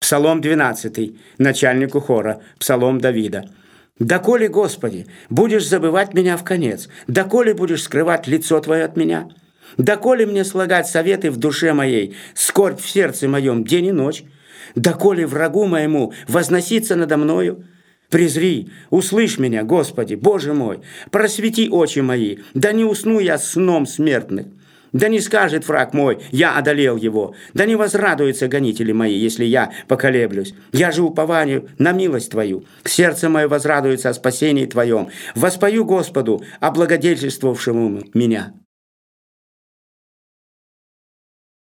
Псалом 12, начальнику хора, псалом Давида. «Доколе, Господи, будешь забывать меня вконец? Доколе будешь скрывать лицо Твое от меня? Доколе мне слагать советы в душе моей, скорбь в сердце моем день и ночь? Доколе врагу моему возноситься надо мною? Презри, услышь меня, Господи, Боже мой, просвети очи мои, да не усну я сном смертных. Да не скажет враг мой, я одолел его, да не возрадуются гонители мои, если я поколеблюсь. Я же упованию на милость Твою, сердце мое возрадуется о спасении Твоем, воспою Господу, облагодетельствовавшему меня».